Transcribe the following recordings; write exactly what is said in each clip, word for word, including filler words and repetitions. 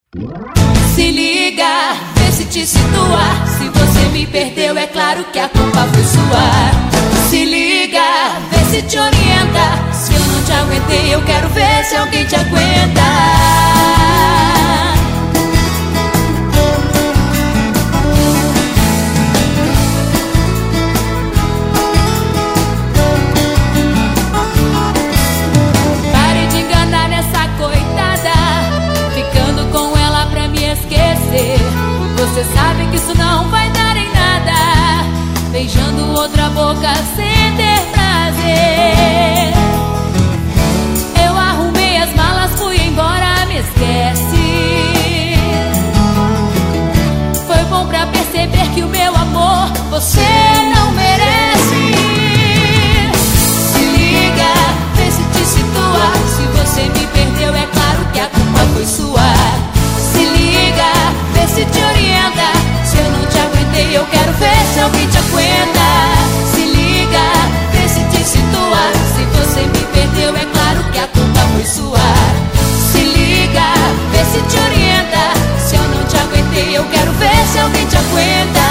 Se liga, vê se te situa. Se você me perdeu, é claro que a culpa foi sua. Se liga, vê se te orienta. Se eu não te aguentei, eu quero ver se alguém te aguenta. Pare de enganar nessa coitada, ficando com ela pra me esquecer. Você sabe que isso não vai dar em nada, beijando outra boca sem ter prazer. Eu arrumei as malas, fui embora, me esquece. Foi bom pra perceber que o meu amor você não merece. Se liga, vê se te situa. Se você me perdeu, é claro que a culpa foi sua. Se liga, vê se te orienta. Se eu não te aguentei, eu quero ver se alguém te aguenta. Se liga, vê se te situa. Se você me perdeu, é claro que a culpa foi sua. Se liga, vê se te orienta. Se eu não te aguentei, eu quero ver se alguém te aguenta.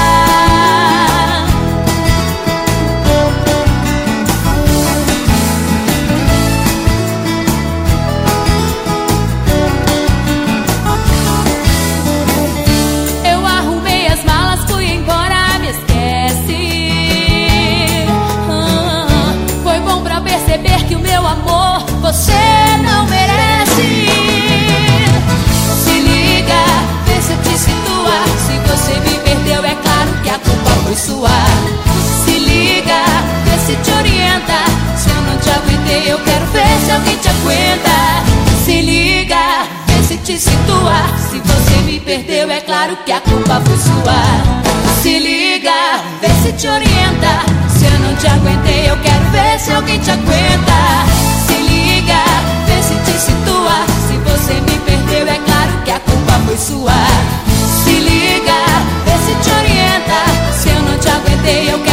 Perceber que o meu amor você não merece. Se liga, vê se te situa. Se você me perdeu, é claro que a culpa foi sua. Se liga, vê se te orienta. Se eu não te aguentei, eu quero ver se alguém te aguenta. Se liga, vê se te situa. Se você me perdeu, é claro que a culpa foi sua. Se liga, vê se te orienta. Se eu não te aguentei, eu quero ver se alguém te aguenta. Se liga, vê se te situa. Se você me perdeu, é claro que a culpa foi sua. Se liga, vê se te orienta. Se eu não te aguentei, eu quero